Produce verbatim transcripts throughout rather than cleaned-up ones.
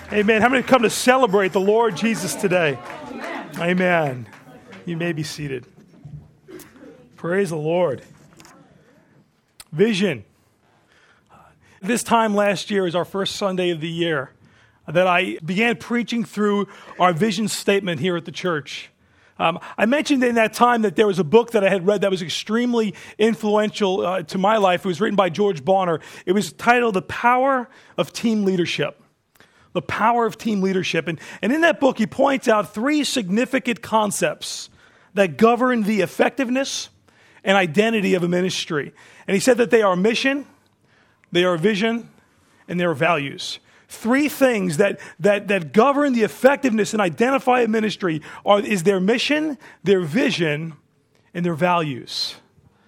Amen. How many come to celebrate the Lord Jesus today? Amen. You may be seated. Praise the Lord. Vision. This time last year is our first Sunday of the year that I began preaching through our vision statement here at the church. Um, I mentioned in that time that there was a book that I had read that was extremely influential uh, to my life. It was written by George Bonner. It was titled The Power of Team Leadership. The Power of Team Leadership. And, and in that book, he points out three significant concepts that govern the effectiveness and identity of a ministry. And he said that they are mission, they are vision, and they are values. Three things that, that, that govern the effectiveness and identify a ministry are is their mission, their vision, and their values.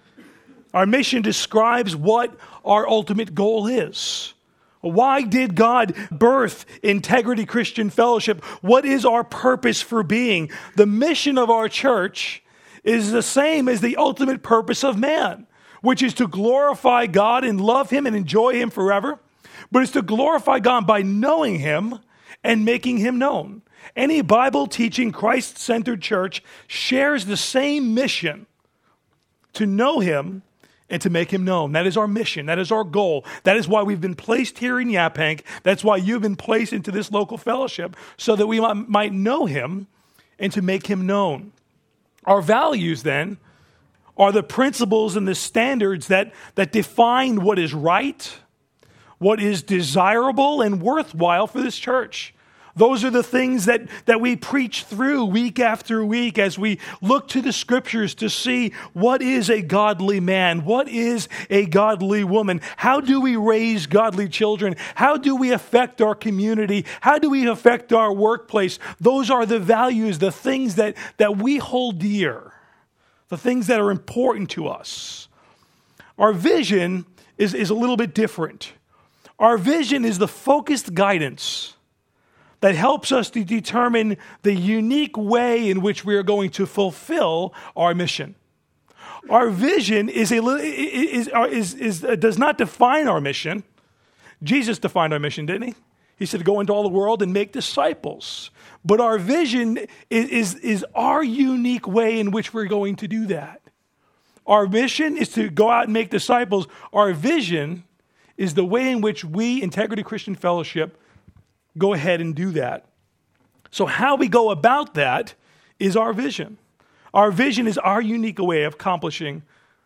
Our mission describes what our ultimate goal is. Why did God birth Integrity Christian Fellowship? What is our purpose for being? The mission of our church is the same as the ultimate purpose of man, which is to glorify God and love Him and enjoy Him forever. But it's to glorify God by knowing Him and making Him known. Any Bible-teaching, Christ-centered church shares the same mission: to know Him and to make Him known. That is our mission. That is our goal. That is why we've been placed here in Yaphank. That's why you've been placed into this local fellowship, so that we might know Him and to make Him known. Our values, then, are the principles and the standards that, that define what is right, what is desirable and worthwhile for this church. Those are the things that, that we preach through week after week as we look to the scriptures to see what is a godly man, what is a godly woman, how do we raise godly children, how do we affect our community, how do we affect our workplace. Those are the values, the things that, that we hold dear, the things that are important to us. Our vision is, is a little bit different. Our vision is the focused guidance that helps us to determine the unique way in which we are going to fulfill our mission. Our vision is a is, is, is, is does not define our mission. Jesus defined our mission, didn't he? He said, "Go into all the world and make disciples." But our vision is, is, is our unique way in which we're going to do that. Our mission is to go out and make disciples. Our vision is the way in which we, Integrity Christian Fellowship, go ahead and do that. So how we go about that is our vision. Our vision is our unique way of accomplishing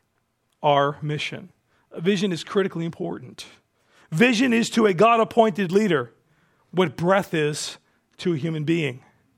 our mission. A vision is critically important. Vision is to a God-appointed leader what breath is to a human being.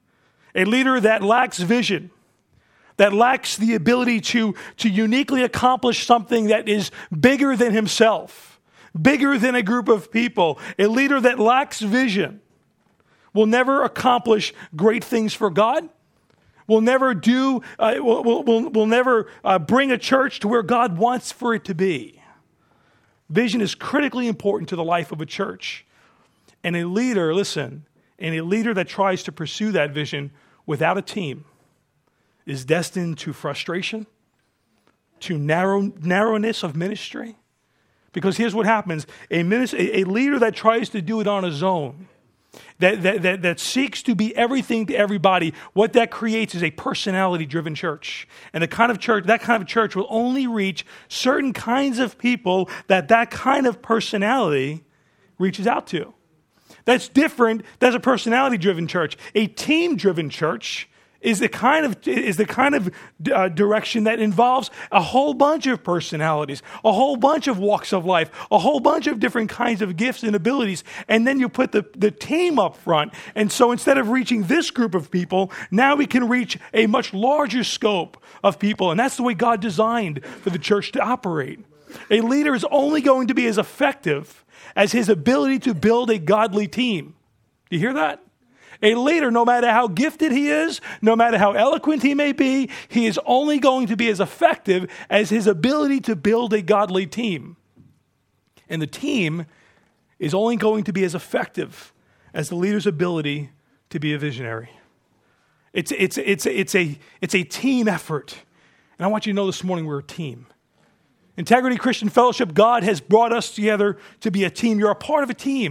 A leader that lacks vision, that lacks the ability to, to uniquely accomplish something that is bigger than himself, bigger than a group of people. A leader that lacks vision will never accomplish great things for God, will never do, uh, will, will, will, will never uh, bring a church to where God wants for it to be. Vision is critically important to the life of a church. And a leader, listen, and a leader that tries to pursue that vision without a team is destined to frustration, to narrow, narrowness of ministry. Because here's what happens. A, ministry, a leader that tries to do it on his own, that, that, that, that seeks to be everything to everybody, what that creates is a personality-driven church. And the kind of church, that kind of church will only reach certain kinds of people that that kind of personality reaches out to. That's different. That's a personality-driven church. A team-driven church is the kind of is the kind of uh, direction that involves a whole bunch of personalities, a whole bunch of walks of life, a whole bunch of different kinds of gifts and abilities, and then you put the, the team up front. And so instead of reaching this group of people, now we can reach a much larger scope of people, and that's the way God designed for the church to operate. A leader is only going to be as effective as his ability to build a godly team. Do you hear that? A leader, no matter how gifted he is, no matter how eloquent he may be, he is only going to be as effective as his ability to build a godly team. And the team is only going to be as effective as the leader's ability to be a visionary. It's, it's, it's, it's, a, it's a team effort. And I want you to know this morning we're a team. Integrity Christian Fellowship, God has brought us together to be a team. You're a part of a team.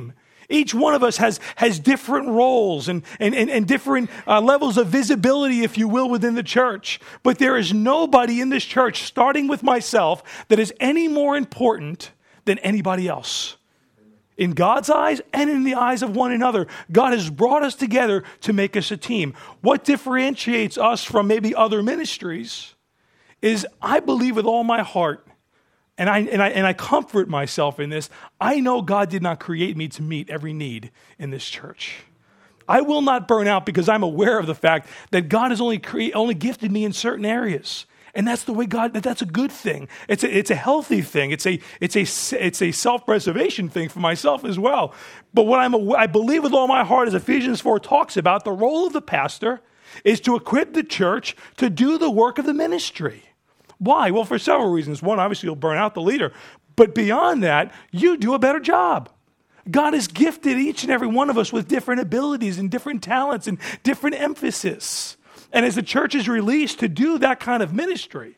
Each one of us has, has different roles and, and, and, and different uh, levels of visibility, if you will, within the church. But there is nobody in this church, starting with myself, that is any more important than anybody else. In God's eyes and in the eyes of one another, God has brought us together to make us a team. What differentiates us from maybe other ministries is I believe with all my heart, And I, and I and I comfort myself in this. I know God did not create me to meet every need in this church. I will not burn out because I'm aware of the fact that God has only cre- only gifted me in certain areas, and that's the way God. That's a good thing. It's a, it's a healthy thing. It's a it's a it's a self-preservation thing for myself as well. But what I'm I believe with all my heart, as Ephesians four talks about, the role of the pastor is to equip the church to do the work of the ministry. Why? Well, for several reasons. One, obviously, you'll burn out the leader. But beyond that, you do a better job. God has gifted each and every one of us with different abilities and different talents and different emphasis. And as the church is released to do that kind of ministry,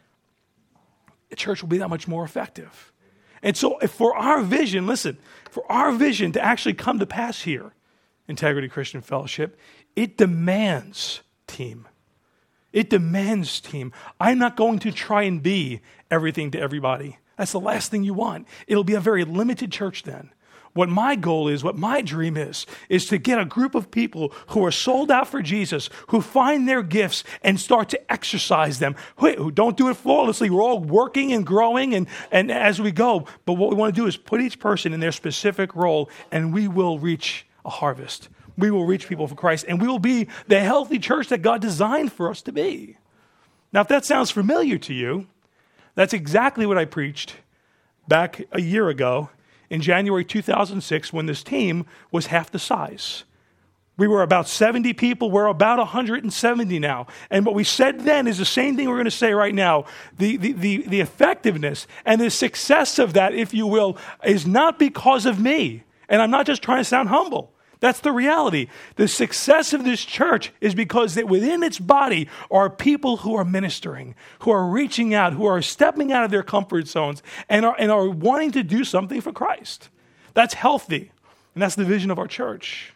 the church will be that much more effective. And so if for our vision, listen, for our vision to actually come to pass here, Integrity Christian Fellowship, it demands team. It demands team. I'm not going to try and be everything to everybody. That's the last thing you want. It'll be a very limited church then. What my goal is, what my dream is, is to get a group of people who are sold out for Jesus, who find their gifts and start to exercise them, who don't do it flawlessly. We're all working and growing and, and as we go. But what we want to do is put each person in their specific role, and we will reach a harvest. We will reach people for Christ, and we will be the healthy church that God designed for us to be. Now, if that sounds familiar to you, that's exactly what I preached back a year ago in January two thousand six when this team was half the size. We were about seventy people. We're about one hundred seventy now. And what we said then is the same thing we're going to say right now. The, the, the, the effectiveness and the success of that, if you will, is not because of me. And I'm not just trying to sound humble. That's the reality. The success of this church is because that within its body are people who are ministering, who are reaching out, who are stepping out of their comfort zones and are, and are wanting to do something for Christ. That's healthy. And that's the vision of our church.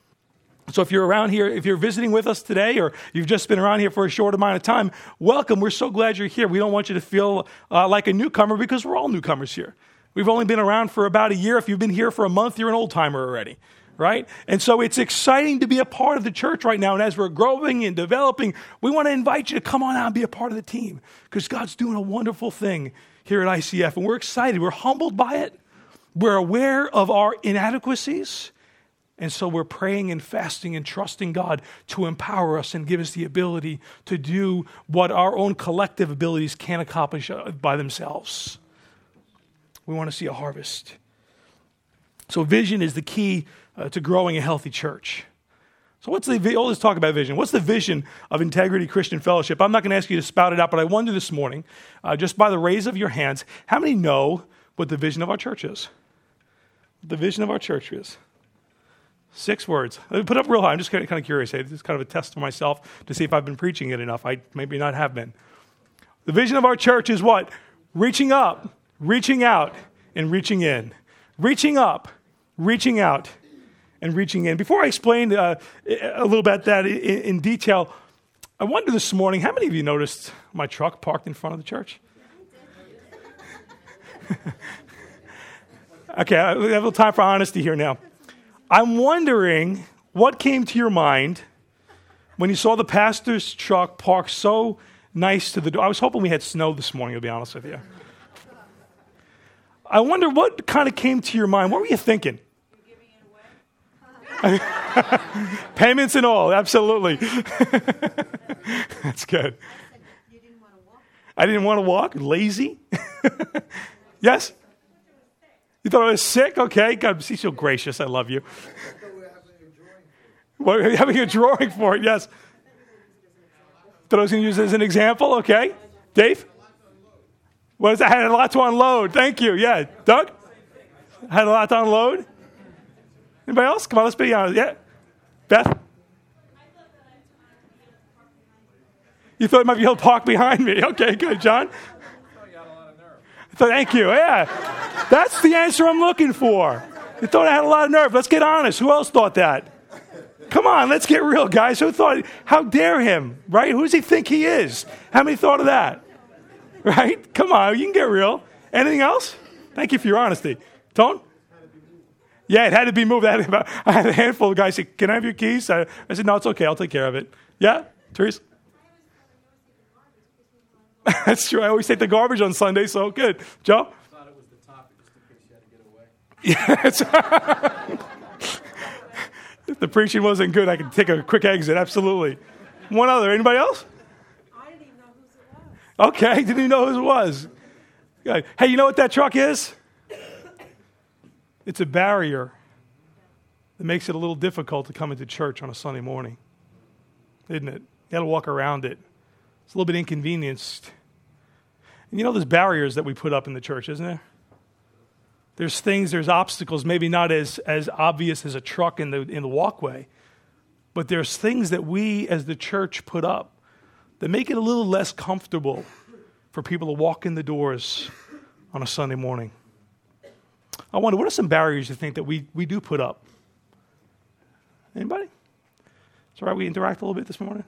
So if you're around here, if you're visiting with us today, or you've just been around here for a short amount of time, welcome. We're so glad you're here. We don't want you to feel uh, like a newcomer because we're all newcomers here. We've only been around for about a year. If you've been here for a month, you're an old timer already. Right? And so it's exciting to be a part of the church right now. And as we're growing and developing, we want to invite you to come on out and be a part of the team because God's doing a wonderful thing here at I C F. And we're excited. We're humbled by it. We're aware of our inadequacies. And so we're praying and fasting and trusting God to empower us and give us the ability to do what our own collective abilities can't accomplish by themselves. We want to see a harvest. So vision is the key Uh, to growing a healthy church. So what's the, oh, let's talk about vision. What's the vision of Integrity Christian Fellowship? I'm not going to ask you to spout it out, but I wonder this morning, uh, just by the raise of your hands, how many know what the vision of our church is? The vision of our church is? Six words. Let me put it up real high. I'm just kind of, kind of curious. It's just kind of a test for myself to see if I've been preaching it enough. I maybe not have been. The vision of our church is what? Reaching up, reaching out, and reaching in. Reaching up, reaching out, and reaching in. Before I explain uh, a little bit that in, in detail, I wonder this morning, how many of you noticed my truck parked in front of the church? Okay, I have a little time for honesty here now. I'm wondering what came to your mind when you saw the pastor's truck parked so nice to the door. I was hoping we had snow this morning, to be honest with you. I wonder what kind of came to your mind. What were you thinking? Payments and all, absolutely. That's good. You didn't want to walk? I didn't want to walk? Lazy? Yes? You thought I was sick? Okay. God, he's so gracious. I love you. What, are you having a drawing for it? Yes. Thought I was going to use it as an example? Okay. Dave? What is that? I had a lot to unload. Thank you. Yeah. Doug? I had a lot to unload? Anybody else? Come on, let's be honest. Yeah. Beth? You thought it might be able to park behind me. Okay, good. John? Thank you. Yeah. That's the answer I'm looking for. You thought I had a lot of nerve. Let's get honest. Who else thought that? Come on, let's get real, guys. Who thought, how dare him, right? Who does he think he is? How many thought of that? Right? Come on, you can get real. Anything else? Thank you for your honesty. Tone? Yeah, it had to be moved. I had, about, I had a handful of guys say, can I have your keys? I, I said, no, it's okay. I'll take care of it. Yeah? Therese? That's true. I always take the garbage on Sunday, so good. Joe? I thought it was the topic just in case you had to get away. Yeah, if the preaching wasn't good, I could take a quick exit. Absolutely. One other. Anybody else? I didn't even know whose it was. Okay. Didn't even know who it was. Good. Hey, you know what that truck is? It's a barrier that makes it a little difficult to come into church on a Sunday morning. Isn't it? You got to walk around it. It's a little bit inconvenienced. And you know there's barriers that we put up in the church, isn't there? There's things, there's obstacles, maybe not as, as obvious as a truck in the in the walkway, but there's things that we as the church put up that make it a little less comfortable for people to walk in the doors on a Sunday morning. I wonder, what are some barriers you think that we, we do put up? Anybody? It's all right, we interact a little bit this morning?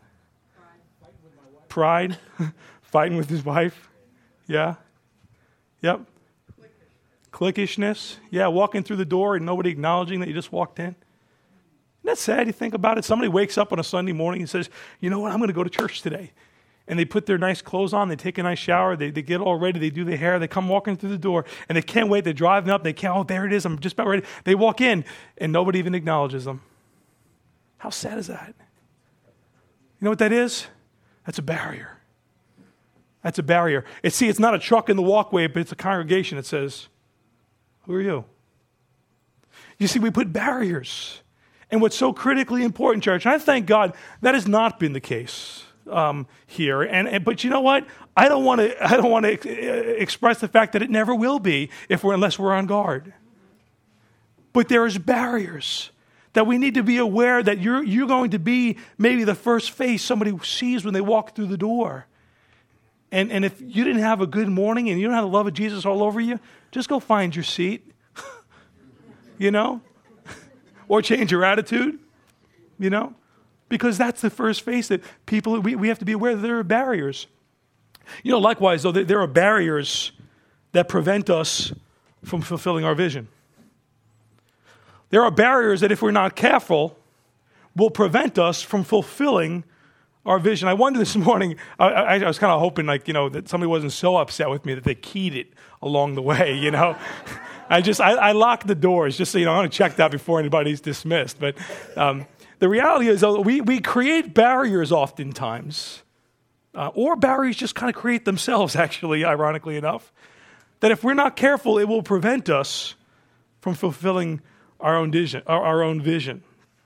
Pride. Pride. Fighting with his wife. Yeah. Yep. Cliquishness. Yeah, walking through the door and nobody acknowledging that you just walked in. Isn't that sad? You think about it. Somebody wakes up on a Sunday morning and says, you know what, I'm going to go to church today. And they put their nice clothes on, they take a nice shower, they, they get all ready, they do their hair, they come walking through the door, and they can't wait, they're driving up, they can't, oh, there it is, I'm just about ready. They walk in, and nobody even acknowledges them. How sad is that? You know what that is? That's a barrier. That's a barrier. It's, see, it's not a truck in the walkway, but it's a congregation that says, who are you? You see, we put barriers. And what's so critically important, church, and I thank God that has not been the case um, here. And, and but you know what? I don't want to. I don't want to ex- express the fact that it never will be if we're unless we're on guard. But there is barriers that we need to be aware that you're you're going to be maybe the first face somebody sees when they walk through the door. And and if you didn't have a good morning and you don't have the love of Jesus all over you, just go find your seat. You know? Or change your attitude. You know? Because that's the first face that people, we, we have to be aware that there are barriers. You know, likewise, though, there are barriers that prevent us from fulfilling our vision. There are barriers that if we're not careful, will prevent us from fulfilling our vision. I wondered this morning, I, I, I was kind of hoping, like, you know, that somebody wasn't so upset with me that they keyed it along the way, you know. I just, I, I locked the doors just so, you know, I want to check that before anybody's dismissed. But um, the reality is, though, we, we create barriers oftentimes, uh, or barriers just kind of create themselves, actually, ironically enough, that if we're not careful, it will prevent us from fulfilling our own vision. Our, our own vision.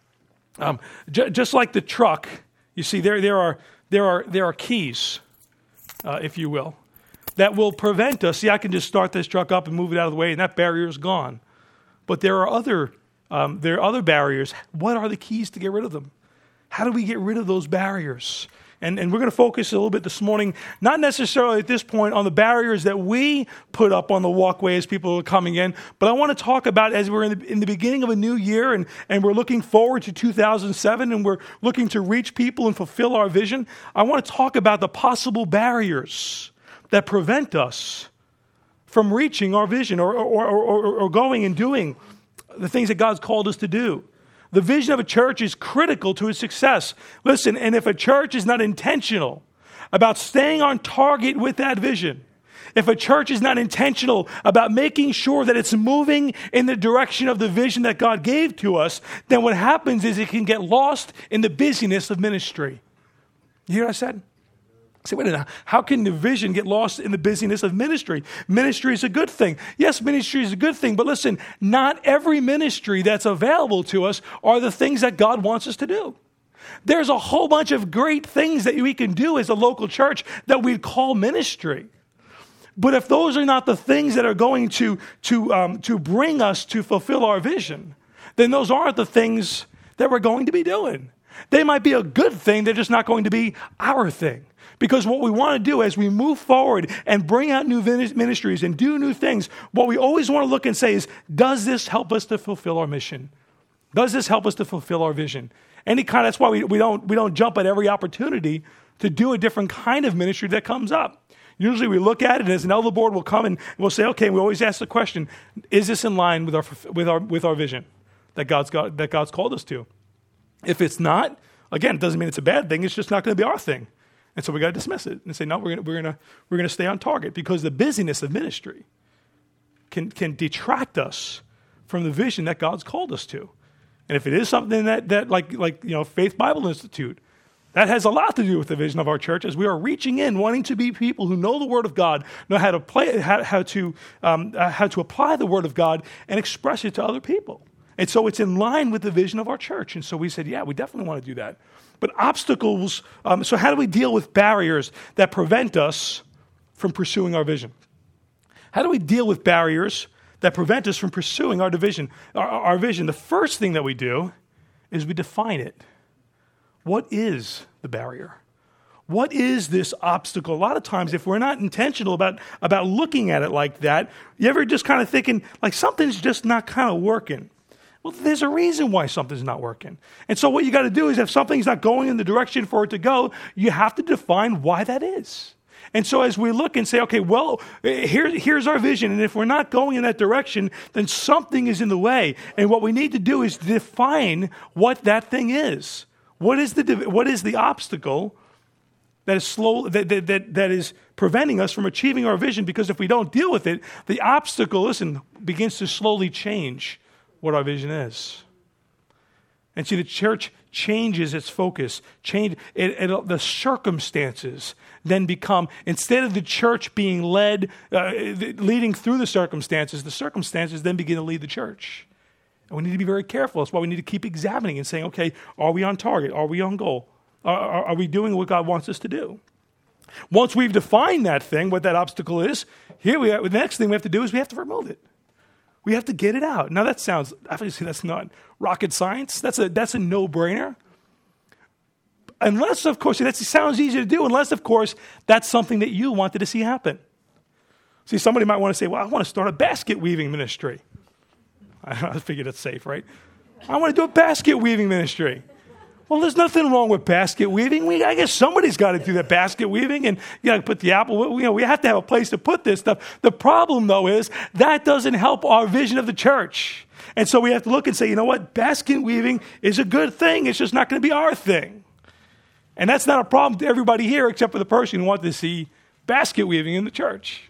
Um, j- just like the truck, you see, there there are there are there are keys, uh, if you will, that will prevent us. See, I can just start this truck up and move it out of the way, and that barrier is gone. But there are other um, there are other barriers. What are the keys to get rid of them? How do we get rid of those barriers? And, and we're going to focus a little bit this morning, not necessarily at this point on the barriers that we put up on the walkway as people are coming in, but I want to talk about as we're in the, in the beginning of a new year and, and we're looking forward to two thousand seven and we're looking to reach people and fulfill our vision. I want to talk about the possible barriers that prevent us from reaching our vision or, or, or, or, or going and doing the things that God's called us to do. The vision of a church is critical to its success. Listen, and if a church is not intentional about staying on target with that vision, if a church is not intentional about making sure that it's moving in the direction of the vision that God gave to us, then what happens is it can get lost in the busyness of ministry. You hear what I said? Say, wait a minute, how can the vision get lost in the busyness of ministry? Ministry is a good thing. Yes, ministry is a good thing, but listen, not every ministry that's available to us are the things that God wants us to do. There's a whole bunch of great things that we can do as a local church that we'd call ministry. But if those are not the things that are going to, to, um, to bring us to fulfill our vision, then those aren't the things that we're going to be doing. They might be a good thing, they're just not going to be our thing. Because what we want to do as we move forward and bring out new ministries and do new things, what we always want to look and say is, does this help us to fulfill our mission? Does this help us to fulfill our vision? Any kind, that's why we, we don't we don't jump at every opportunity to do a different kind of ministry that comes up. Usually we look at it, and as an elder board will come and we'll say, okay, we always ask the question, is this in line with our with our with our vision that God's got, that God's called us to? If it's not, again, it doesn't mean it's a bad thing, it's just not going to be our thing. And so we got to dismiss it and say, no, we're going we're going we're going to stay on target, because the busyness of ministry can can detract us from the vision that God's called us to. And if it is something that that like like you know Faith Bible Institute, that has a lot to do with the vision of our church, as we are reaching in, wanting to be people who know the Word of God, know how to play, how, how to um, uh, how to apply the Word of God and express it to other people. And so it's in line with the vision of our church. And so we said, yeah, we definitely want to do that. But obstacles. Um, so how do we deal with barriers that prevent us from pursuing our vision? How do we deal with barriers that prevent us from pursuing our division, our, our vision? The first thing that we do is we define it. What is the barrier? What is this obstacle? A lot of times, if we're not intentional about, about looking at it like that, you ever just kind of thinking, like, something's just not kind of working? Well, there's a reason why something's not working. And so what you got to do is, if something's not going in the direction for it to go, you have to define why that is. And so as we look and say, okay, well, here, here's our vision, and if we're not going in that direction, then something is in the way. And what we need to do is define what that thing is. What is the what is the obstacle that is slow that, that, that, that is preventing us from achieving our vision? Because if we don't deal with it, the obstacle, listen, begins to slowly change what our vision is. And see, the church changes its focus. Change it, it, the circumstances then become, instead of the church being led, uh, leading through the circumstances, the circumstances then begin to lead the church. And we need to be very careful. That's why we need to keep examining and saying, okay, are we on target? Are we on goal? Are, are, are we doing what God wants us to do? Once we've defined that thing, what that obstacle is, here we are. The next thing we have to do is we have to remove it. We have to get it out. Now that sounds, obviously that's not rocket science. That's a that's a no-brainer. Unless, of course, that sounds easy to do, unless, of course, that's something that you wanted to see happen. See, somebody might want to say, well, I want to start a basket weaving ministry. I figured it's safe, right? I want to do a basket weaving ministry. Well, there's nothing wrong with basket weaving. We, I guess somebody's got to do that basket weaving, and you know, put the apple. You know, we have to have a place to put this stuff. The problem, though, is that doesn't help our vision of the church, and so we have to look and say, you know what? Basket weaving is a good thing. It's just not going to be our thing, and that's not a problem to everybody here, except for the person who wants to see basket weaving in the church.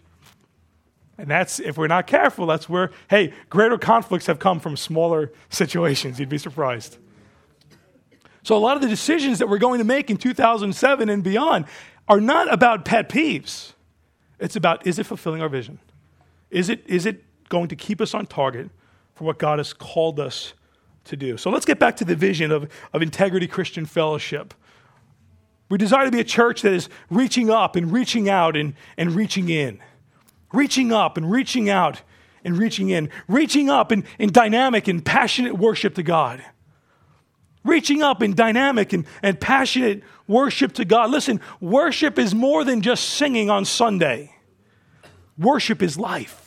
And that's, if we're not careful, that's where, hey, greater conflicts have come from smaller situations. You'd be surprised. So a lot of the decisions that we're going to make in two thousand seven and beyond are not about pet peeves. It's about, is it fulfilling our vision? Is it is it going to keep us on target for what God has called us to do? So let's get back to the vision of, of Integrity Christian Fellowship. We desire to be a church that is reaching up and reaching out and, and reaching in. Reaching up and reaching out and reaching in. Reaching up in, in dynamic and passionate worship to God. Reaching up in dynamic and, and passionate worship to God. Listen, worship is more than just singing on Sunday. Worship is life.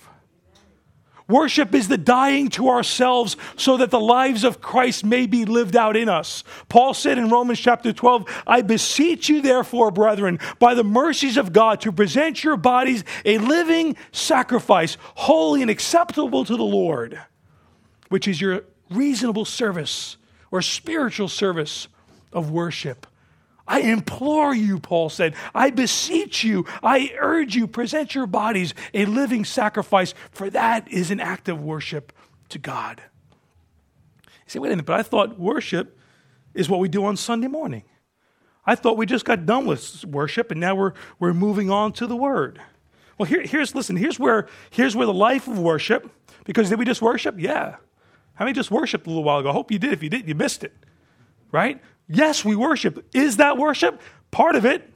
Worship is the dying to ourselves so that the lives of Christ may be lived out in us. Paul said in Romans chapter twelve, I beseech you therefore, brethren, by the mercies of God, to present your bodies a living sacrifice, holy and acceptable to the Lord, which is your reasonable service or spiritual service of worship. I implore you, Paul said, I beseech you, I urge you, present your bodies a living sacrifice, for that is an act of worship to God. You say, wait a minute, but I thought worship is what we do on Sunday morning. I thought we just got done with worship and now we're we're moving on to the Word. Well, here, here's, listen, here's where, here's where the life of worship, because did we just worship? Yeah. How many just worshiped a little while ago? I hope you did. If you didn't, you missed it, right? Yes, we worship. Is that worship? Part of it.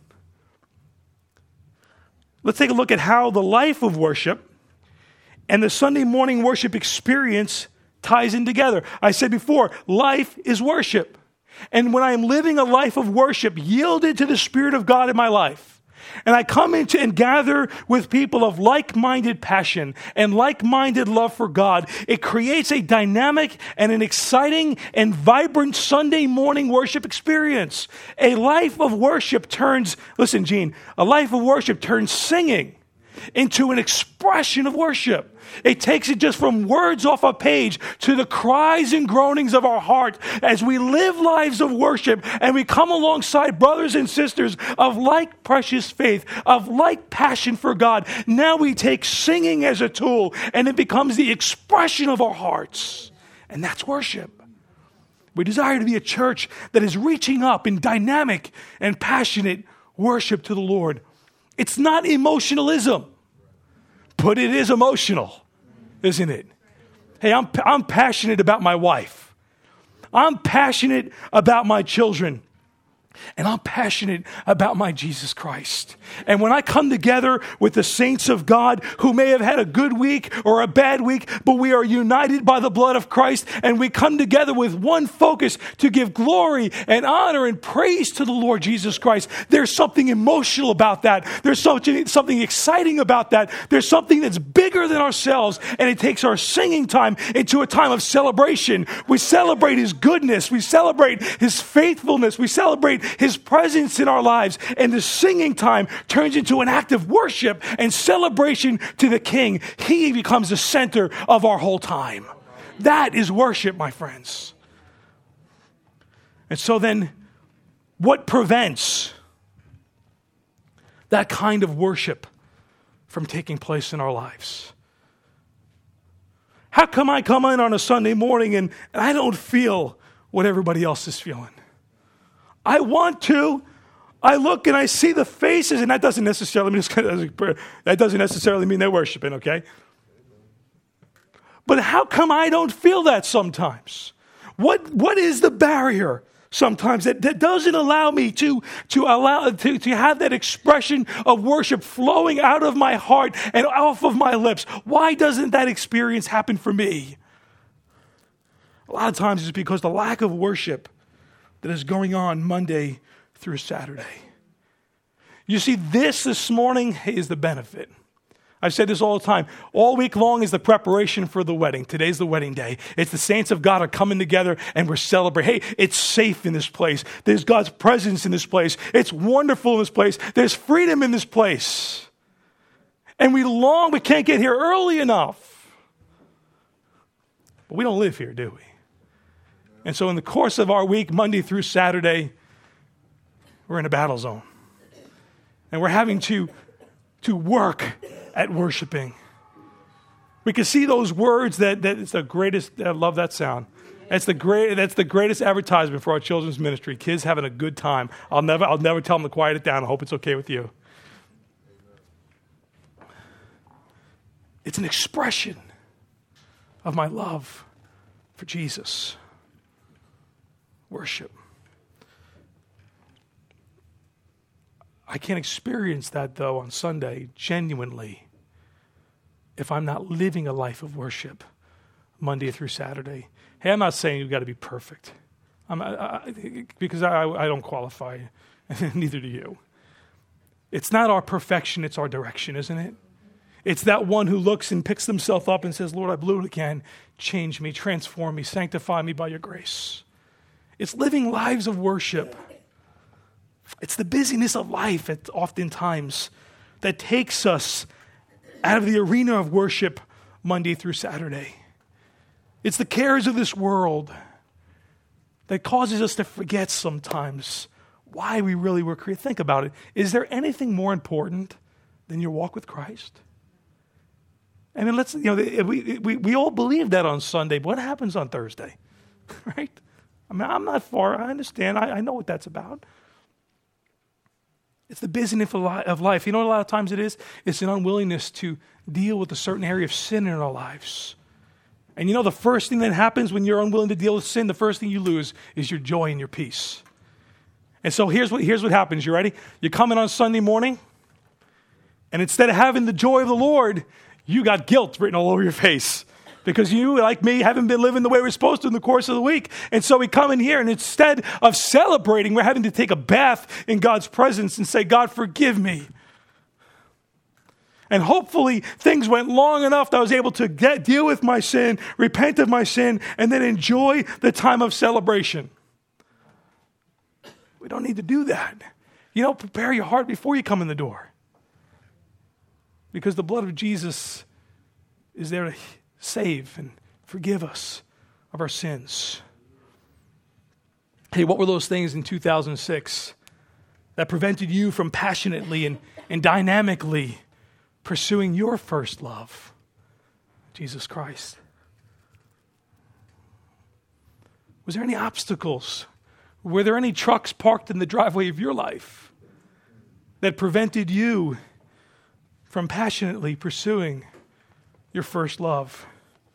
Let's take a look at how the life of worship and the Sunday morning worship experience ties in together. I said before, life is worship. And when I am living a life of worship, yielded to the Spirit of God in my life, and I come into and gather with people of like-minded passion and like-minded love for God, it creates a dynamic and an exciting and vibrant Sunday morning worship experience. A life of worship turns, listen, Gene, a life of worship turns singing into an expression of worship. It takes it just from words off a page to the cries and groanings of our heart as we live lives of worship and we come alongside brothers and sisters of like precious faith, of like passion for God. Now we take singing as a tool and it becomes the expression of our hearts. And that's worship. We desire to be a church that is reaching up in dynamic and passionate worship to the Lord. It's not emotionalism, but it is emotional, isn't it? Hey, I'm, I'm passionate about my wife. I'm passionate about my children. And I'm passionate about my Jesus Christ. And when I come together with the saints of God who may have had a good week or a bad week, but we are united by the blood of Christ, and we come together with one focus to give glory and honor and praise to the Lord Jesus Christ, there's something emotional about that. There's something, something exciting about that. There's something that's bigger than ourselves, and it takes our singing time into a time of celebration. We celebrate His goodness. We celebrate His faithfulness. We celebrate His presence in our lives, and the singing time turns into an act of worship and celebration to the King. He becomes the center of our whole time. That is worship, my friends. And so then, what prevents that kind of worship from taking place in our lives? How come I come in on a Sunday morning and, and I don't feel what everybody else is feeling? I want to. I look and I see the faces, and that doesn't necessarily mean that doesn't necessarily mean they're worshiping, okay? But how come I don't feel that sometimes? What what is the barrier sometimes that, that doesn't allow me to to allow to, to have that expression of worship flowing out of my heart and off of my lips? Why doesn't that experience happen for me? A lot of times it's because the lack of worship that is going on Monday through Saturday. You see, this this morning is the benefit. I've said this all the time. All week long is the preparation for the wedding. Today's the wedding day. It's the saints of God are coming together and we're celebrating. Hey, it's safe in this place. There's God's presence in this place. It's wonderful in this place. There's freedom in this place. And we long, we can't get here early enough. But we don't live here, do we? And so in the course of our week, Monday through Saturday, we're in a battle zone. And we're having to, to work at worshiping. We can see those words that, that it's the greatest, I love that sound. That's the great, that's the greatest advertisement for our children's ministry. Kids having a good time. I'll never, I'll never tell them to quiet it down. I hope it's okay with you. It's an expression of my love for Jesus. Worship. I can't experience that, though, on Sunday, genuinely, if I'm not living a life of worship Monday through Saturday. Hey, I'm not saying you've got to be perfect, I'm, I, I, because I, I don't qualify, and neither do you. It's not our perfection, it's our direction, isn't it? It's that one who looks and picks himself up and says, Lord, I blew it again. Change me, transform me, sanctify me by your grace. It's living lives of worship. It's the busyness of life at oftentimes that takes us out of the arena of worship Monday through Saturday. It's the cares of this world that causes us to forget sometimes why we really were created. Think about it. Is there anything more important than your walk with Christ? I mean, let's, you know, we, we, we all believe that on Sunday, but what happens on Thursday? Right? I mean, I'm not far. I understand. I, I know what that's about. It's the busyness of life. You know what a lot of times it is? It's an unwillingness to deal with a certain area of sin in our lives. And you know the first thing that happens when you're unwilling to deal with sin, the first thing you lose is your joy and your peace. And so here's what, here's what happens. You ready? You come in on Sunday morning, and instead of having the joy of the Lord, you got guilt written all over your face. Because you, like me, haven't been living the way we're supposed to in the course of the week. And so we come in here, and instead of celebrating, we're having to take a bath in God's presence and say, God, forgive me. And hopefully things went long enough that I was able to get, deal with my sin, repent of my sin, and then enjoy the time of celebration. We don't need to do that. You know, prepare your heart before you come in the door. Because the blood of Jesus is there to save and forgive us of our sins. Hey, what were those things in two thousand six that prevented you from passionately and, and dynamically pursuing your first love, Jesus Christ? Was there any obstacles? Were there any trucks parked in the driveway of your life that prevented you from passionately pursuing your first love?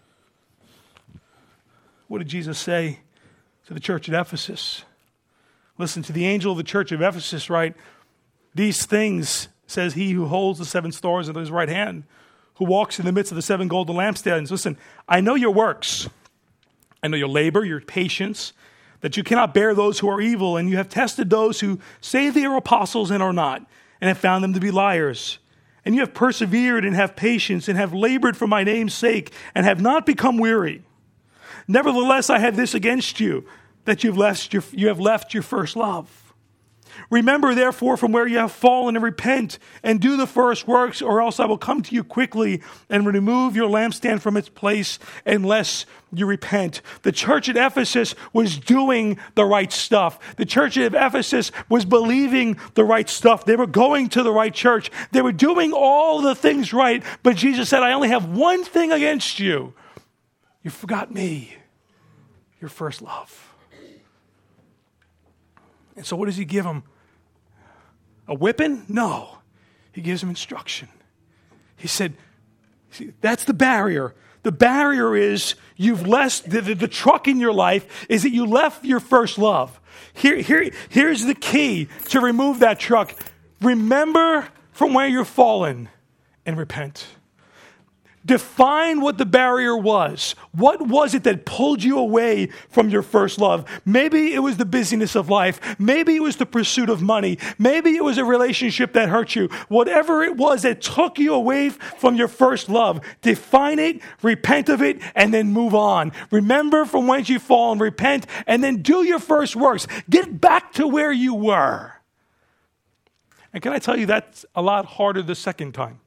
What did Jesus say to the church at Ephesus? Listen, to the angel of the church of Ephesus, right? These things says he who holds the seven stars in his right hand, who walks in the midst of the seven golden lampstands. Listen, I know your works. I know your labor, your patience, that you cannot bear those who are evil, and you have tested those who say they are apostles and are not, and have found them to be liars. And you have persevered and have patience and have labored for my name's sake and have not become weary. Nevertheless, I have this against you, that you've left your, you have left your first love. Remember, therefore, from where you have fallen, and repent and do the first works, or else I will come to you quickly and remove your lampstand from its place unless you repent. The church at Ephesus was doing the right stuff. The church at Ephesus was believing the right stuff. They were going to the right church. They were doing all the things right. But Jesus said, I only have one thing against you. You forgot me, your first love. And so what does he give them? A whipping? No. He gives them instruction. He said, see, that's the barrier. The barrier is you've left, the, the, the truck in your life is that you left your first love. Here, here, here's the key to remove that truck. Remember from where you've fallen and repent. Define what the barrier was. What was it that pulled you away from your first love? Maybe it was the busyness of life. Maybe it was the pursuit of money. Maybe it was a relationship that hurt you. Whatever it was that took you away from your first love, define it, repent of it, and then move on. Remember from whence you've fallen, repent, and then do your first works. Get back to where you were. And can I tell you, that's a lot harder the second time.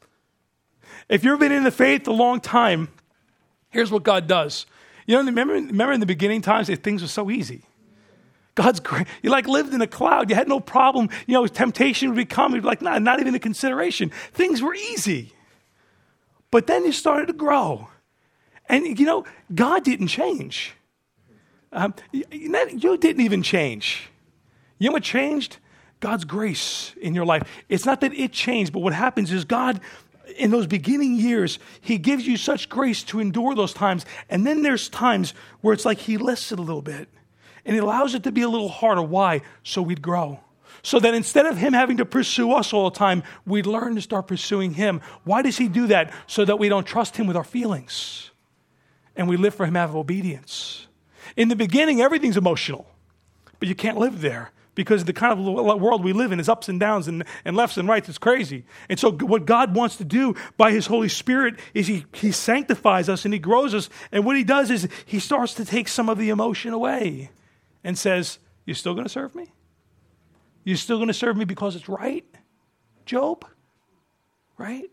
If you've been in the faith a long time, here's what God does. You know, remember, remember in the beginning times that things were so easy. God's great. You like lived in a cloud. You had no problem. You know, temptation would become, you'd be like, nah, not even a consideration. Things were easy. But then you started to grow. And, you know, God didn't change. Um, you didn't even change. You know what changed? God's grace in your life. It's not that it changed, but what happens is God, in those beginning years, he gives you such grace to endure those times. And then there's times where it's like he lifts it a little bit. And he allows it to be a little harder. Why? So we'd grow. So that instead of him having to pursue us all the time, we'd learn to start pursuing him. Why does he do that? So that we don't trust him with our feelings. And we live for him out of obedience. In the beginning, everything's emotional. But you can't live there. Because the kind of world we live in is ups and downs and, and lefts and rights. It's crazy. And so what God wants to do by his Holy Spirit is he, he sanctifies us and he grows us. And what he does is he starts to take some of the emotion away and says, you're still going to serve me? You're still going to serve me because it's right? Job? Right?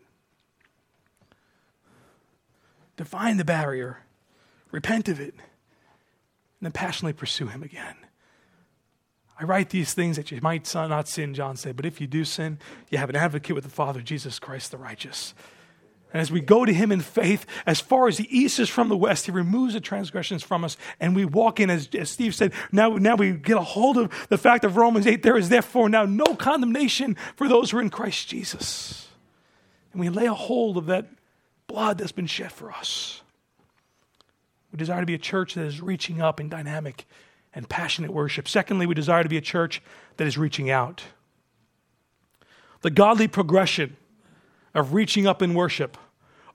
Define the barrier. Repent of it. And then passionately pursue him again. I write these things that you might not sin, John said, but if you do sin, you have an advocate with the Father, Jesus Christ the righteous. And as we go to him in faith, as far as the east is from the west, he removes the transgressions from us, and we walk in, as, as Steve said, now, now we get a hold of the fact of Romans eight, there is therefore now no condemnation for those who are in Christ Jesus. And we lay a hold of that blood that's been shed for us. We desire to be a church that is reaching up and dynamic and passionate worship. Secondly, we desire to be a church that is reaching out. The godly progression of reaching up in worship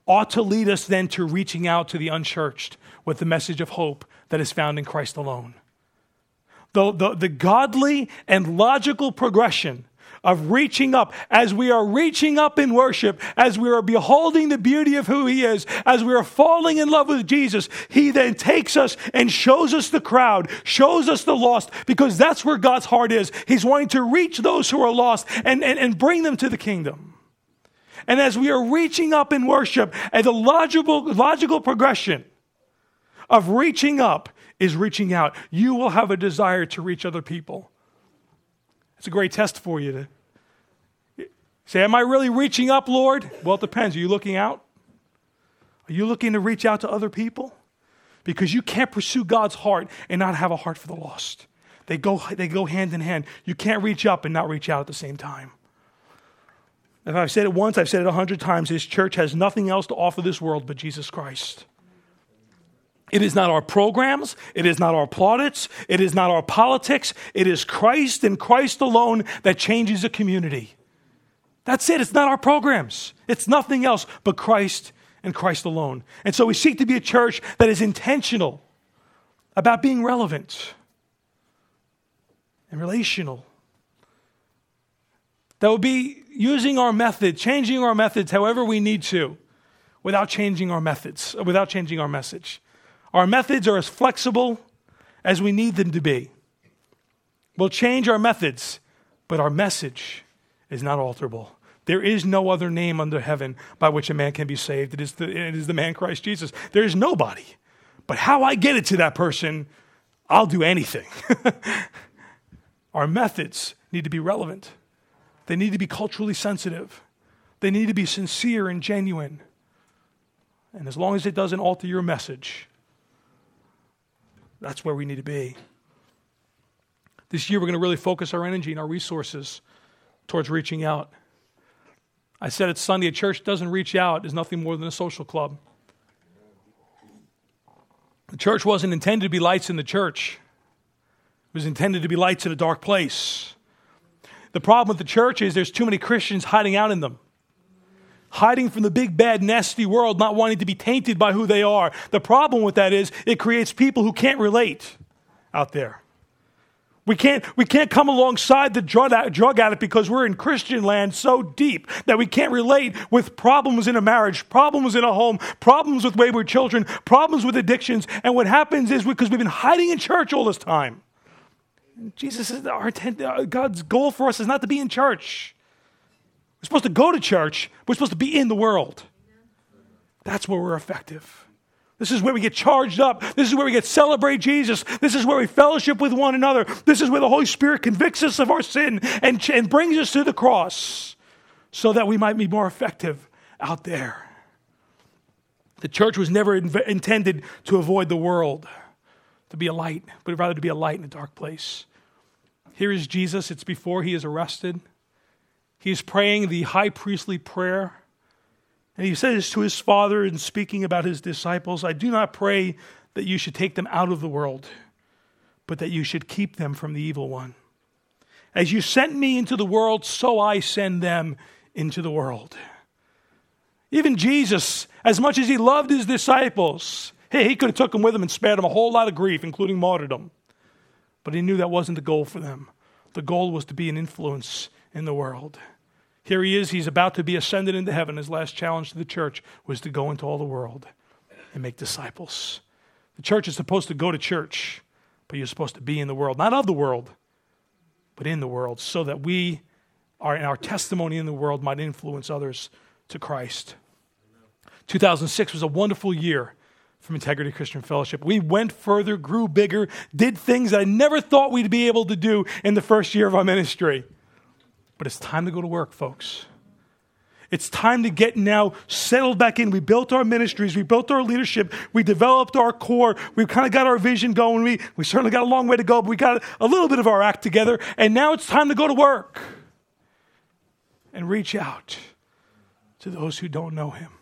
ought to lead us then to reaching out to the unchurched with the message of hope that is found in Christ alone. The, the, the godly and logical progression of reaching up, as we are reaching up in worship, as we are beholding the beauty of who he is, as we are falling in love with Jesus, he then takes us and shows us the crowd, shows us the lost, because that's where God's heart is. He's wanting to reach those who are lost and, and, and bring them to the kingdom. And as we are reaching up in worship, and the logical, logical progression of reaching up is reaching out, you will have a desire to reach other people. It's a great test for you to say, am I really reaching up, Lord? Well, it depends. Are you looking out? Are you looking to reach out to other people? Because you can't pursue God's heart and not have a heart for the lost. They go, they go hand in hand. You can't reach up and not reach out at the same time. If I've said it once, I've said it a hundred times. This church has nothing else to offer this world but Jesus Christ. It is not our programs. It is not our plaudits. It is not our politics. It is Christ and Christ alone that changes a community. That's it. It's not our programs. It's nothing else but Christ and Christ alone. And so we seek to be a church that is intentional about being relevant and relational. That will be using our method, changing our methods however we need to, without changing our methods, without changing our message. Our methods are as flexible as we need them to be. We'll change our methods, but our message is not alterable. There is no other name under heaven by which a man can be saved. It is the, it is the man Christ Jesus. There is nobody. But how I get it to that person, I'll do anything. Our methods need to be relevant. They need to be culturally sensitive. They need to be sincere and genuine. And as long as it doesn't alter your message, that's where we need to be. This year, we're going to really focus our energy and our resources towards reaching out. I said it Sunday, a church doesn't reach out is nothing more than a social club. The church wasn't intended to be lights in the church. It was intended to be lights in a dark place. The problem with the church is there's too many Christians hiding out in them. Hiding from the big, bad, nasty world, not wanting to be tainted by who they are. The problem with that is it creates people who can't relate out there. We can't, we can't come alongside the drug, drug addict because we're in Christian land so deep that we can't relate with problems in a marriage, problems in a home, problems with wayward children, problems with addictions. And what happens is because we've been hiding in church all this time. Jesus is our God's goal for us is not to be in church. We're supposed to go to church. We're supposed to be in the world. That's where we're effective. This is where we get charged up. This is where we get celebrate Jesus. This is where we fellowship with one another. This is where the Holy Spirit convicts us of our sin and, and brings us to the cross so that we might be more effective out there. The church was never inv- intended to avoid the world, to be a light, but rather to be a light in a dark place. Here is Jesus. It's before he is arrested. He is praying the high priestly prayer. And he says to his Father in speaking about his disciples, I do not pray that you should take them out of the world, but that you should keep them from the evil one. As you sent me into the world, so I send them into the world. Even Jesus, as much as he loved his disciples, hey, he could have took them with him and spared them a whole lot of grief, including martyrdom. But he knew that wasn't the goal for them. The goal was to be an influence in the world. Here he is, he's about to be ascended into heaven. His last challenge to the church was to go into all the world and make disciples. The church is supposed to go to church, but you're supposed to be in the world. Not of the world, but in the world, so that we, are, our testimony in the world might influence others to Christ. two thousand six was a wonderful year from Integrity Christian Fellowship. We went further, grew bigger, did things that I never thought we'd be able to do in the first year of our ministry. But it's time to go to work, folks. It's time to get now settled back in. We built our ministries. We built our leadership. We developed our core. We kind of got our vision going. We, we certainly got a long way to go, but we got a little bit of our act together. And now it's time to go to work and reach out to those who don't know him.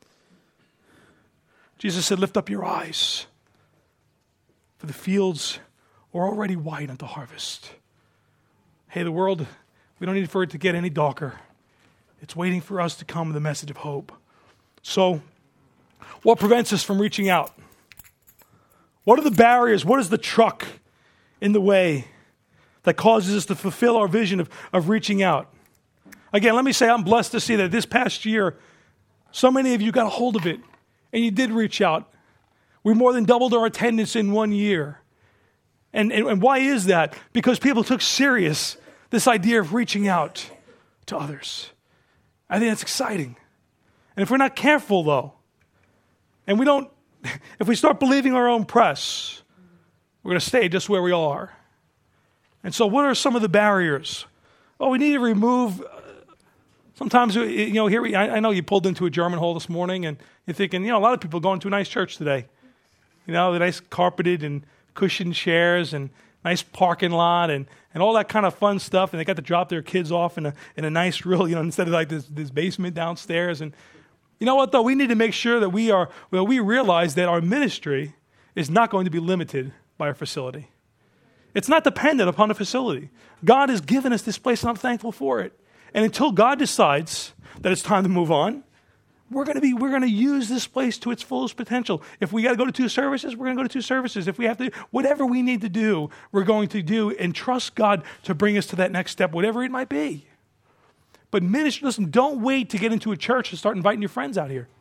Jesus said, lift up your eyes, for the fields are already white unto harvest. Hey, the world, we don't need for it to get any darker. It's waiting for us to come with a message of hope. So What prevents us from reaching out? What are the barriers? What is the truck in the way that causes us to fulfill our vision of, of reaching out? Again, let me say I'm blessed to see that this past year, so many of you got a hold of it, and you did reach out. We more than doubled our attendance in one year. And, and, and why is that? Because people took serious this idea of reaching out to others. I think that's exciting. And if we're not careful, though, and we don't, if we start believing our own press, we're going to stay just where we are. And so what are some of the barriers? Oh, we need to remove, uh, sometimes, you know, here we, I, I know you pulled into a German hall this morning, and you're thinking, you know, a lot of people are going to a nice church today. You know, the nice carpeted and cushioned chairs and nice parking lot and, and all that kind of fun stuff. And they got to drop their kids off in a in a nice real, you know, instead of like this, this basement downstairs. And you know what, though? We need to make sure that we are, well, we realize that our ministry is not going to be limited by our facility. It's not dependent upon a facility. God has given us this place, and I'm thankful for it. And until God decides that it's time to move on, We're going to be, we're going to use this place to its fullest potential. If we got to go to two services, we're going to go to two services. If we have to, whatever we need to do, we're going to do and trust God to bring us to that next step, whatever it might be. But ministry, listen, don't wait to get into a church and start inviting your friends out here.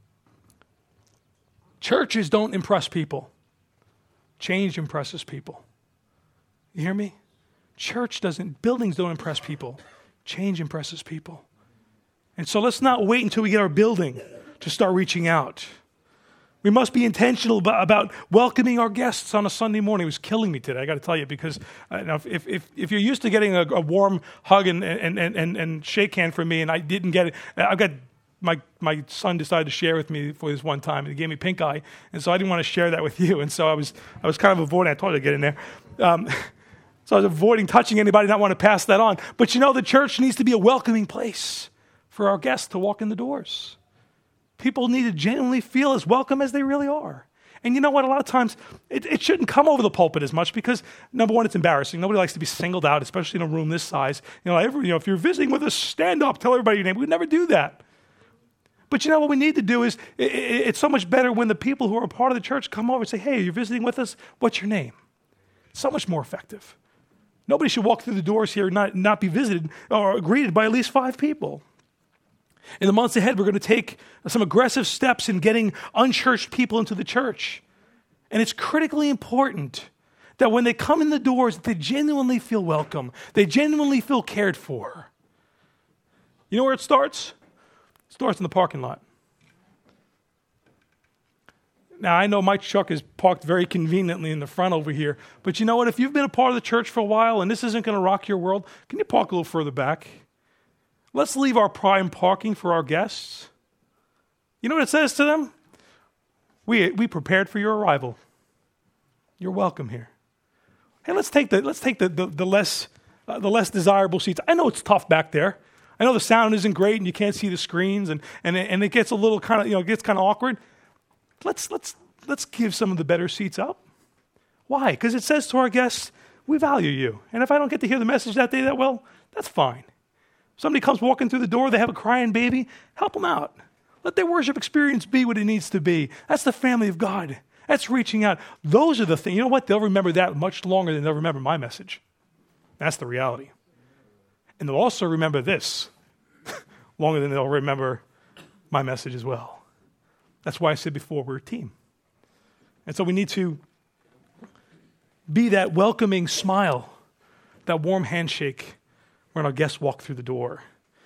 Churches don't impress people. Change impresses people. You hear me? Church doesn't, buildings don't impress people. Change impresses people. And so let's not wait until we get our building to start reaching out. We must be intentional about, about welcoming our guests on a Sunday morning. It was killing me today, I got to tell you, because uh, you know, if, if if you're used to getting a, a warm hug and, and, and, and shake hand from me, and I didn't get it, I got my my son decided to share with me for this one time, and he gave me pink eye, and so I didn't want to share that with you, and so I was I was kind of avoiding. I told you to get in there. Um, so I was avoiding touching anybody, not want to pass that on. But you know, the church needs to be a welcoming place for our guests to walk in the doors. People need to genuinely feel as welcome as they really are. And you know what? A lot of times, it, it shouldn't come over the pulpit as much because, number one, it's embarrassing. Nobody likes to be singled out, especially in a room this size. You know, every, you know, if you're visiting with us, stand up, tell everybody your name. We'd never do that. But you know what we need to do is, it, it, it's so much better when the people who are a part of the church come over and say, hey, you're visiting with us? What's your name? It's so much more effective. Nobody should walk through the doors here and not, not be visited or greeted by at least five people. In the months ahead, we're going to take some aggressive steps in getting unchurched people into the church. And it's critically important that when they come in the doors, they genuinely feel welcome. They genuinely feel cared for. You know where it starts? It starts in the parking lot. Now, I know my truck is parked very conveniently in the front over here. But you know what? If you've been a part of the church for a while and this isn't going to rock your world, can you park a little further back? Let's leave our prime parking for our guests. You know what it says to them? We we prepared for your arrival. You're welcome here. Hey, let's take the let's take the the, the less uh, the less desirable seats. I know it's tough back there. I know the sound isn't great and you can't see the screens and and and it gets a little kind of you know it gets kind of awkward. Let's let's let's give some of the better seats up. Why? Because it says to our guests, we value you. And if I don't get to hear the message that day that well, that's fine. Somebody comes walking through the door, they have a crying baby, help them out. Let their worship experience be what it needs to be. That's the family of God. That's reaching out. Those are the things. You know what? They'll remember that much longer than they'll remember my message. That's the reality. And they'll also remember this longer than they'll remember my message as well. That's why I said before, we're a team. And so we need to be that welcoming smile, that warm handshake when our guests walk through the door.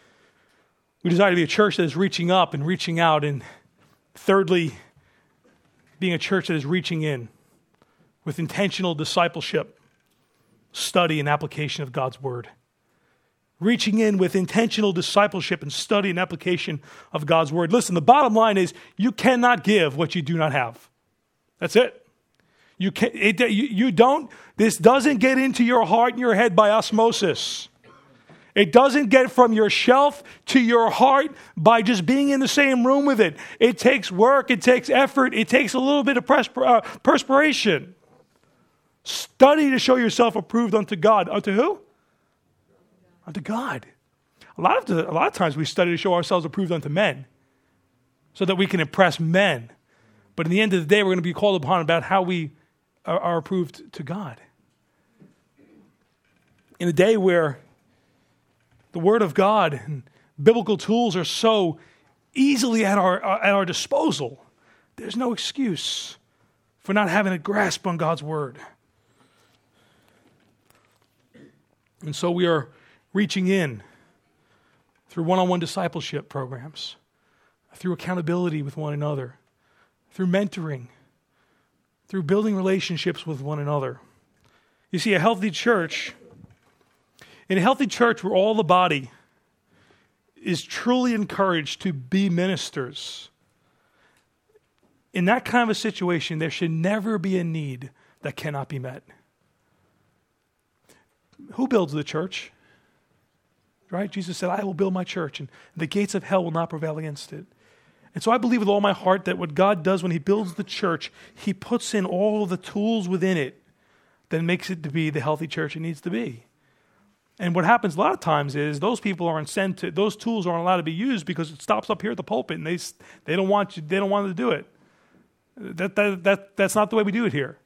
We desire to be a church that is reaching up and reaching out, and thirdly, being a church that is reaching in with intentional discipleship, study, and application of God's word. Reaching in with intentional discipleship and study and application of God's word. Listen, the bottom line is you cannot give what you do not have. That's it. You can it, you, you don't. This doesn't get into your heart and your head by osmosis. It doesn't get from your shelf to your heart by just being in the same room with it. It takes work. It takes effort. It takes a little bit of perspir- uh, perspiration. Study to show yourself approved unto God. Unto who? Unto God. A lot of the, a lot of times we study to show ourselves approved unto men. so that we can impress men. But in the end of the day, we're going to be called upon about how we are, are approved to God. In a day where the Word of God and biblical tools are so easily at our, at our disposal, there's no excuse for not having a grasp on God's Word. And so we are reaching in through one-on-one discipleship programs, through accountability with one another, through mentoring, through building relationships with one another. You see, a healthy church, in a healthy church where all the body is truly encouraged to be ministers, in that kind of a situation, there should never be a need that cannot be met. Who builds the church? Right? Jesus said, I will build my church, and the gates of hell will not prevail against it. And so I believe with all my heart that what God does when he builds the church, he puts in all of the tools within it that makes it to be the healthy church it needs to be. And what happens a lot of times is those people aren't sent to, those tools aren't allowed to be used because it stops up here at the pulpit, and they they don't want you, they don't want to do it. That that that that's not the way we do it here.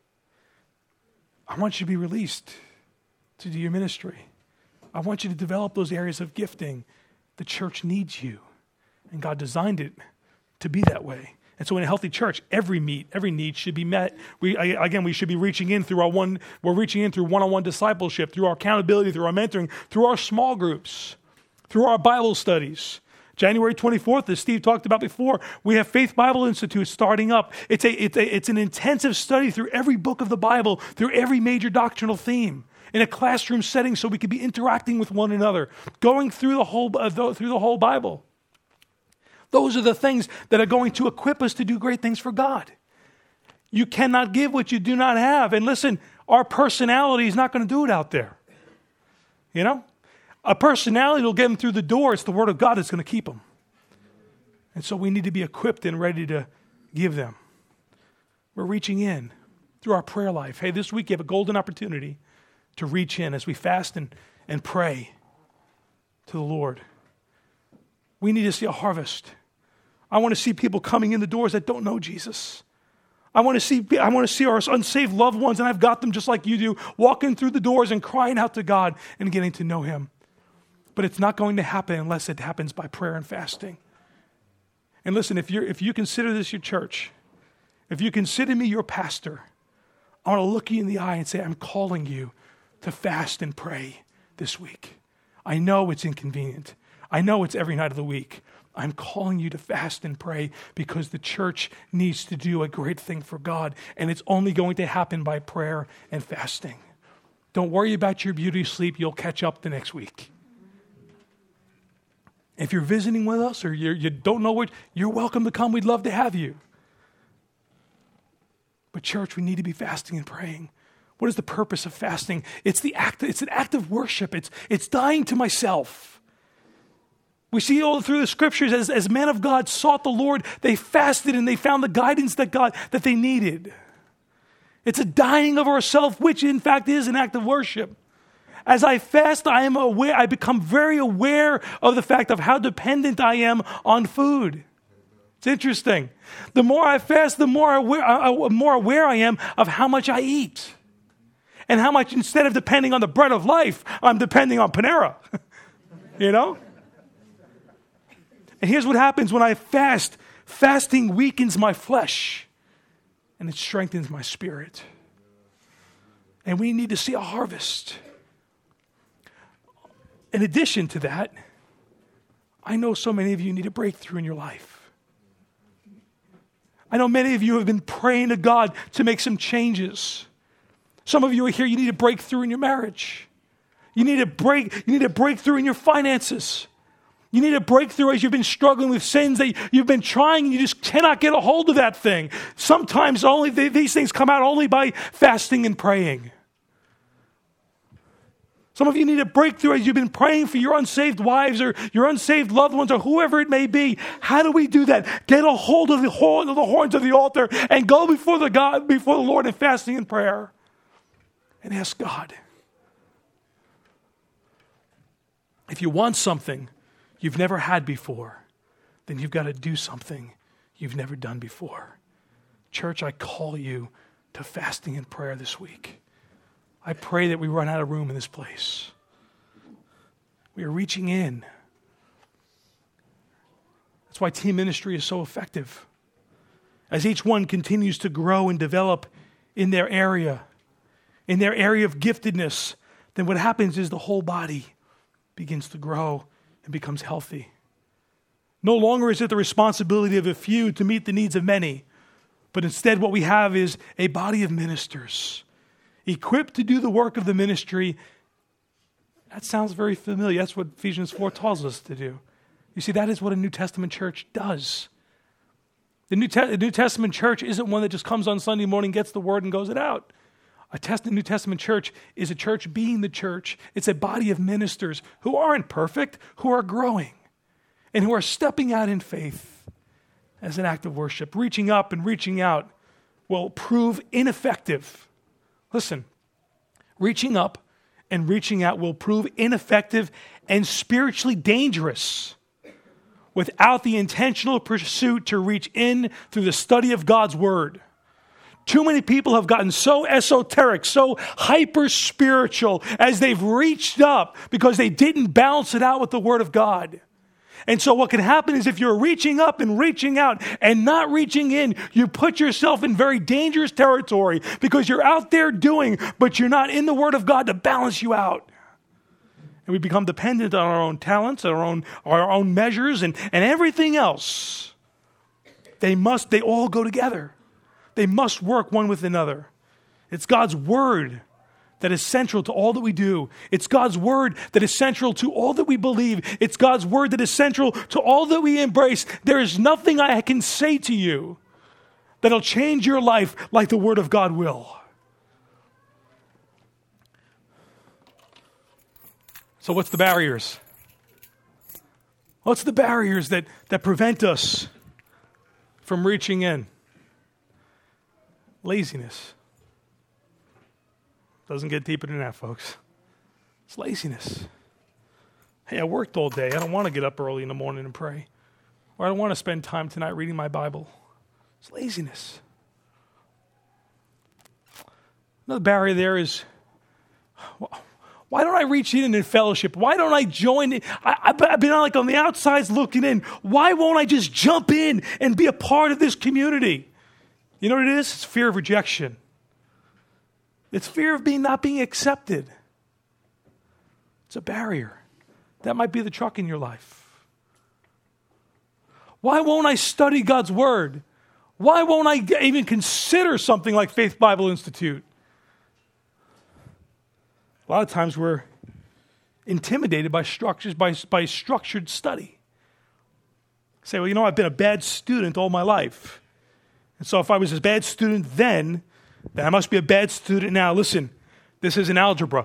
I want you to be released to do your ministry. I want you to develop those areas of gifting. The church needs you, and God designed it to be that way. And so in a healthy church, every meet, every need should be met. We, again, we should be reaching in through our one, we're reaching in through one-on-one discipleship, through our accountability, through our mentoring, through our small groups, through our Bible studies. January twenty-fourth, as Steve talked about before, we have Faith Bible Institute starting up. It's a, it's a, it's an intensive study through every book of the Bible, through every major doctrinal theme, in a classroom setting so we could be interacting with one another, going through the whole, uh, through the whole Bible. Those are the things that are going to equip us to do great things for God. You cannot give what you do not have. And listen, our personality is not going to do it out there. You know? A personality will get them through the door. It's the Word of God that's going to keep them. And so we need to be equipped and ready to give them. We're reaching in through our prayer life. Hey, this week you have a golden opportunity to reach in as we fast and, and pray to the Lord. We need to see a harvest. I want to see people coming in the doors that don't know Jesus. I want to see I want to see our unsaved loved ones, and I've got them just like you do, walking through the doors and crying out to God and getting to know him. But it's not going to happen unless it happens by prayer and fasting. And listen, if you if you consider this your church, if you consider me your pastor, I want to look you in the eye and say, I'm calling you to fast and pray this week. I know it's inconvenient. I know it's every night of the week. I'm calling you to fast and pray because the church needs to do a great thing for God, and it's only going to happen by prayer and fasting. Don't worry about your beauty sleep. You'll catch up the next week. If you're visiting with us or you're, you don't know what, you're welcome to come. We'd love to have you. But church, we need to be fasting and praying. What is the purpose of fasting? It's the act. It's an act of worship. It's, it's dying to myself. We see all through the scriptures as, as men of God sought the Lord, they fasted and they found the guidance that God that they needed. It's a dying of ourselves, which in fact is an act of worship. As I fast, I am aware, I become very aware of the fact of how dependent I am on food. It's interesting. The more I fast, the more aware, uh, more aware I am of how much I eat. And how much, instead of depending on the bread of life, I'm depending on Panera. You know? And here's what happens when I fast. Fasting weakens my flesh, and it strengthens my spirit. And we need to see a harvest. In addition to that, I know so many of you need a breakthrough in your life. I know many of you have been praying to God to make some changes. Some of you are here, you need a breakthrough in your marriage. You need a break, you need a breakthrough in your finances. You need a breakthrough as you've been struggling with sins that you've been trying and you just cannot get a hold of that thing. Sometimes only these things come out only by fasting and praying. Some of you need a breakthrough as you've been praying for your unsaved wives or your unsaved loved ones or whoever it may be. How do we do that? Get a hold of the horn of the horns of the altar and go before the God, before the Lord in fasting and prayer and ask God. If you want something you've never had before, then you've got to do something you've never done before. Church, I call you to fasting and prayer this week. I pray that we run out of room in this place. We are reaching in. That's why team ministry is so effective. As each one continues to grow and develop in their area, in their area of giftedness, then what happens is the whole body begins to grow and becomes healthy. No longer is it the responsibility of a few to meet the needs of many, but instead what we have is a body of ministers equipped to do the work of the ministry. That sounds very familiar. That's what Ephesians four tells us to do. You see, that is what a New Testament church does. The New, Te- the New Testament church isn't one that just comes on Sunday morning, gets the word, and goes it out. A Test- New Testament church is a church being the church. It's a body of ministers who aren't perfect, who are growing, and who are stepping out in faith as an act of worship. Reaching up and reaching out will prove ineffective. Listen, reaching up and reaching out will prove ineffective and spiritually dangerous without the intentional pursuit to reach in through the study of God's word. Too many people have gotten so esoteric, so hyper-spiritual as they've reached up because they didn't balance it out with the word of God. And so what can happen is if you're reaching up and reaching out and not reaching in, you put yourself in very dangerous territory because you're out there doing, but you're not in the word of God to balance you out. And we become dependent on our own talents, our own, our own measures, and, and everything else. They must, they all go together. They must work one with another. It's God's word that is central to all that we do. It's God's word that is central to all that we believe. It's God's word that is central to all that we embrace. There is nothing I can say to you that'll change your life like the word of God will. So what's the barriers? What's the barriers that, that prevent us from reaching in? Laziness. Doesn't get deeper than that, folks. It's laziness. Hey, I worked all day. I don't want to get up early in the morning and pray. Or I don't want to spend time tonight reading my Bible. It's laziness. Another barrier there is, why don't I reach in in fellowship? Why don't I join in? I, I've been like on the outsides looking in. Why won't I just jump in and be a part of this community? You know what it is? It's fear of rejection. It's fear of being not being accepted. It's a barrier. That might be the truck in your life. Why won't I study God's word? Why won't I even consider something like Faith Bible Institute? A lot of times we're intimidated by structures, by, by structured study. Say, well, you know, I've been a bad student all my life. And so if I was a bad student then, then I must be a bad student now. Listen, this isn't algebra.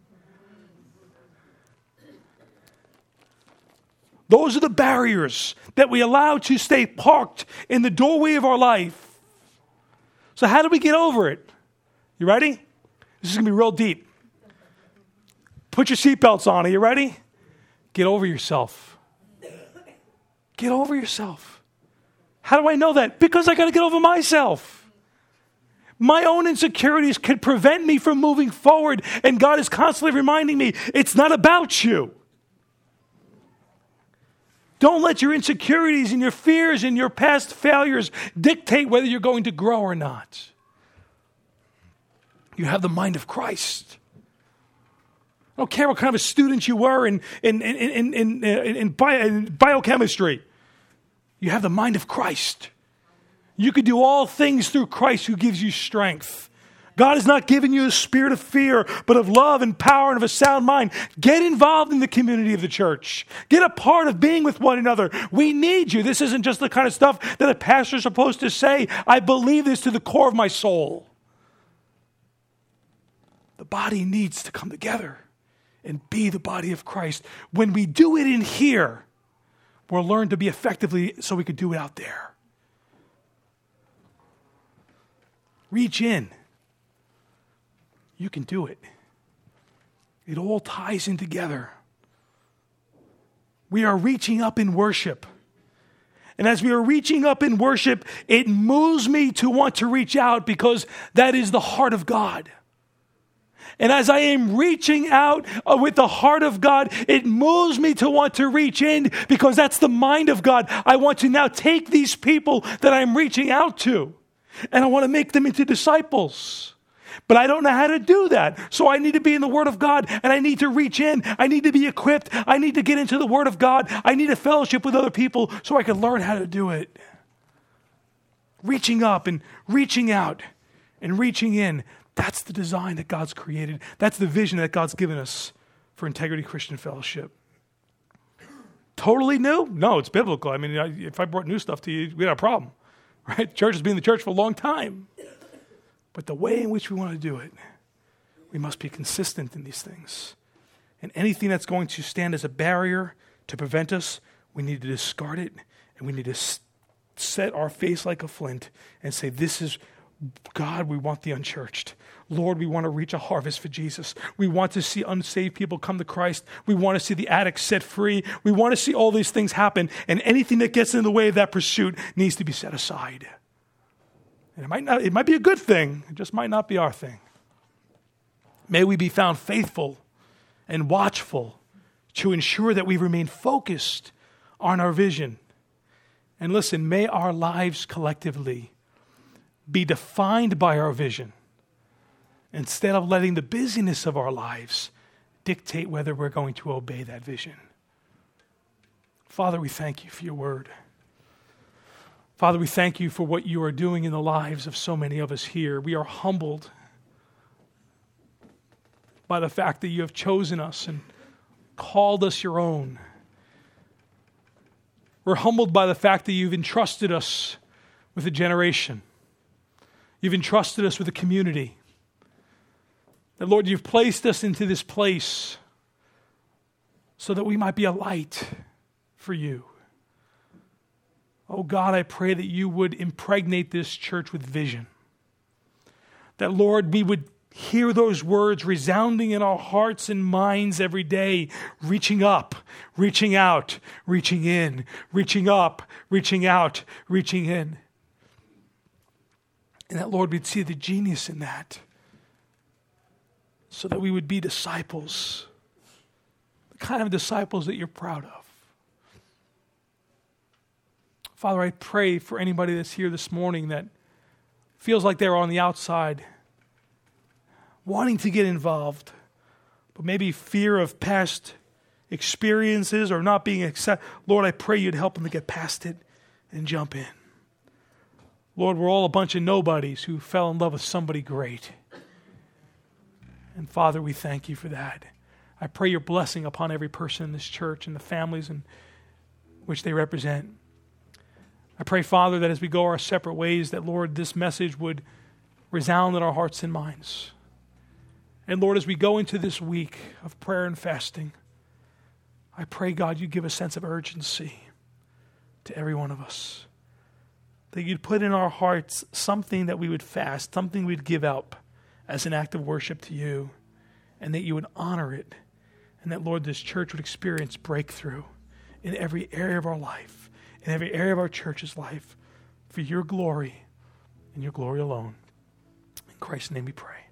Those are the barriers that we allow to stay parked in the doorway of our life. So how do we get over it? You ready? This is going to be real deep. Put your seatbelts on. Are you ready? Get over yourself. Get over yourself. How do I know that? Because I got to get over myself. My own insecurities can prevent me from moving forward, and God is constantly reminding me, it's not about you. Don't let your insecurities and your fears and your past failures dictate whether you're going to grow or not. You have the mind of Christ. I don't care what kind of a student you were in, in, in, in, in, in, in, bio, in biochemistry. You have the mind of Christ. You can do all things through Christ who gives you strength. God has not given you a spirit of fear, but of love and power and of a sound mind. Get involved in the community of the church. Get a part of being with one another. We need you. This isn't just the kind of stuff that a pastor is supposed to say. I believe this to the core of my soul. The body needs to come together and be the body of Christ. When we do it in here, we'll learn to be effectively so we can do it out there. Reach in. You can do it. It all ties in together. We are reaching up in worship. And as we are reaching up in worship, it moves me to want to reach out because that is the heart of God. And as I am reaching out uh, with the heart of God, it moves me to want to reach in because that's the mind of God. I want to now take these people that I'm reaching out to and I want to make them into disciples. But I don't know how to do that. So I need to be in the Word of God and I need to reach in. I need to be equipped. I need to get into the Word of God. I need a fellowship with other people so I can learn how to do it. Reaching up and reaching out and reaching in. That's the design that God's created. That's the vision that God's given us for Integrity Christian Fellowship. Totally new? No, it's biblical. I mean, if I brought new stuff to you, we had a problem, right? The church has been the church for a long time. But the way in which we want to do it, we must be consistent in these things. And anything that's going to stand as a barrier to prevent us, we need to discard it, and we need to set our face like a flint and say, this is God, we want the unchurched. Lord, we want to reach a harvest for Jesus. We want to see unsaved people come to Christ. We want to see the addicts set free. We want to see all these things happen. And anything that gets in the way of that pursuit needs to be set aside. And it might not, it might be a good thing. It just might not be our thing. May we be found faithful and watchful to ensure that we remain focused on our vision. And listen, may our lives collectively be defined by our vision instead of letting the busyness of our lives dictate whether we're going to obey that vision. Father, we thank you for your word. Father, we thank you for what you are doing in the lives of so many of us here. We are humbled by the fact that you have chosen us and called us your own. We're humbled by the fact that you've entrusted us with a generation. You've entrusted us with a community. That, Lord, you've placed us into this place so that we might be a light for you. Oh God, I pray that you would impregnate this church with vision. That, Lord, we would hear those words resounding in our hearts and minds every day, reaching up, reaching out, reaching in, reaching up, reaching out, reaching in. And that, Lord, we'd see the genius in that so that we would be disciples, the kind of disciples that you're proud of. Father, I pray for anybody that's here this morning that feels like they're on the outside, wanting to get involved, but maybe fear of past experiences or not being accepted. Lord, I pray you'd help them to get past it and jump in. Lord, we're all a bunch of nobodies who fell in love with somebody great. And Father, we thank you for that. I pray your blessing upon every person in this church and the families in which they represent. I pray, Father, that as we go our separate ways, that, Lord, this message would resound in our hearts and minds. And Lord, as we go into this week of prayer and fasting, I pray, God, you give a sense of urgency to every one of us. That you'd put in our hearts something that we would fast, something we'd give up as an act of worship to you, and that you would honor it. And that, Lord, this church would experience breakthrough in every area of our life, in every area of our church's life, for your glory and your glory alone. In Christ's name we pray.